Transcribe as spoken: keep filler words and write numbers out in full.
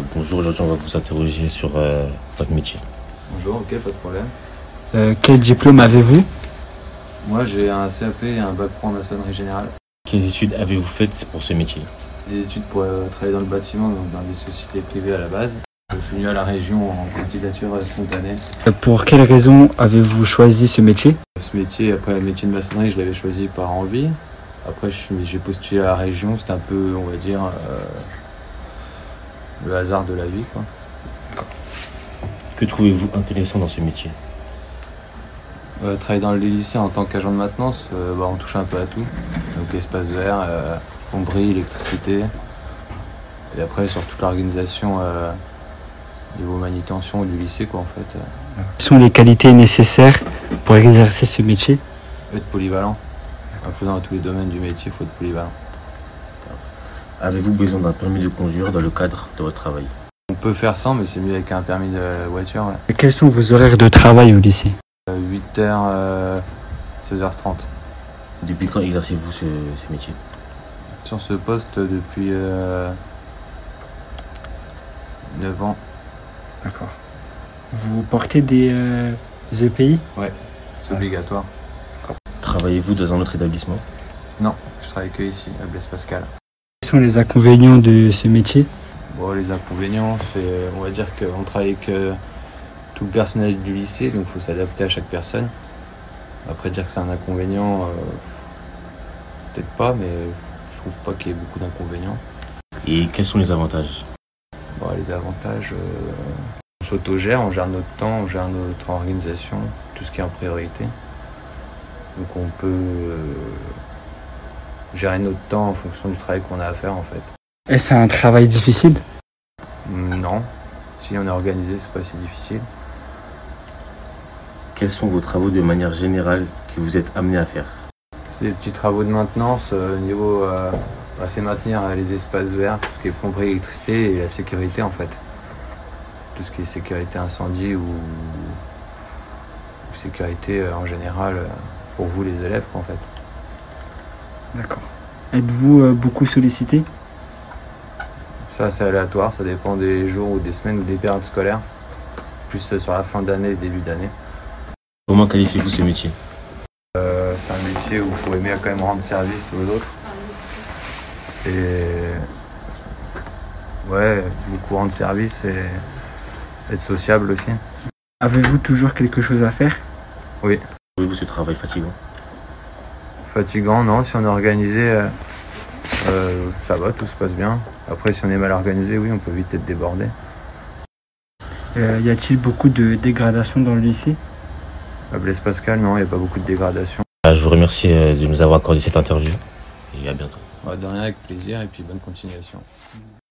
bonjour, aujourd'hui on va vous interroger sur euh, votre métier. Bonjour, ok, pas de problème. Euh, quel diplôme avez-vous? Moi j'ai un C A P et un bac pro en maçonnerie générale. Quelles études avez-vous faites pour ce métier? Des études pour euh, travailler dans le bâtiment, donc dans des sociétés privées à la base. Je suis venu à la région en candidature euh, spontanée. Pour quelles raisons avez-vous choisi ce métier? Ce métier, après le métier de maçonnerie, je l'avais choisi par envie. Après je suis- j'ai postulé à la région, c'était un peu, on va dire, euh, le hasard de la vie, quoi. Que trouvez-vous intéressant dans ce métier? Euh, travailler dans le lycée en tant qu'agent de maintenance, euh, bah, on touche un peu à tout. Donc espace vert, euh, plomberie, électricité. Et après sur toute l'organisation euh, niveau manutention du lycée, quoi, en fait. Euh, Quelles sont les qualités nécessaires pour exercer ce métier? être polyvalent. Un peu dans tous les domaines du métier, il faut être polyvalent. Avez-vous besoin d'un permis de conduire dans le cadre de votre travail? On peut faire sans, mais c'est mieux avec un permis de voiture. Ouais. Quels sont vos horaires de travail au lycée? Euh, huit heures, seize heures trente. Depuis quand exercez-vous ce, ce métier? Sur ce poste depuis euh, neuf ans. D'accord. Vous portez des euh, E P I? Ouais, c'est obligatoire. Travaillez-vous dans un autre établissement? Non, je travaille que ici, à Blaise Pascal. Quels sont les inconvénients de ce métier? Bon, les inconvénients, c'est, on va dire qu'on travaille avec euh, tout le personnel du lycée, donc il faut s'adapter à chaque personne. Après, dire que c'est un inconvénient, euh, peut-être pas, mais je trouve pas qu'il y ait beaucoup d'inconvénients. Et quels sont les avantages? Bon, les avantages, euh, on s'autogère, on gère notre temps, on gère notre organisation, tout ce qui est en priorité. Donc on peut euh, gérer notre temps en fonction du travail qu'on a à faire, en fait. Est-ce un travail difficile? Non, si on est organisé, c'est pas si difficile. Quels sont vos travaux de manière générale que vous êtes amené à faire? C'est des petits travaux de maintenance, euh, niveau, euh, bah, c'est maintenir euh, les espaces verts, tout ce qui est plomberie, électricité et la sécurité, en fait. Tout ce qui est sécurité incendie ou, ou sécurité euh, en général euh, pour vous les élèves, quoi, en fait. D'accord. Êtes-vous euh, beaucoup sollicité? Ça, c'est aléatoire, ça dépend des jours ou des semaines ou des périodes scolaires, plus euh, sur la fin d'année et début d'année. Comment qualifiez-vous ce métier? Euh, c'est un métier où il faut aimer quand même rendre service aux autres. Et ouais, beaucoup rendre service et être sociable aussi. Avez-vous toujours quelque chose à faire? Oui. Trouvez-vous ce travail fatigant? Fatigant, non, si on est organisé, euh, euh, ça va, tout se passe bien. Après, si on est mal organisé, oui, on peut vite être débordé. Euh, y a-t-il beaucoup de dégradation dans le lycée? À Blaise Pascal, non, il n'y a pas beaucoup de dégradation. Je vous remercie de nous avoir accordé cette interview et à bientôt. Ouais, de rien, avec plaisir et puis bonne continuation.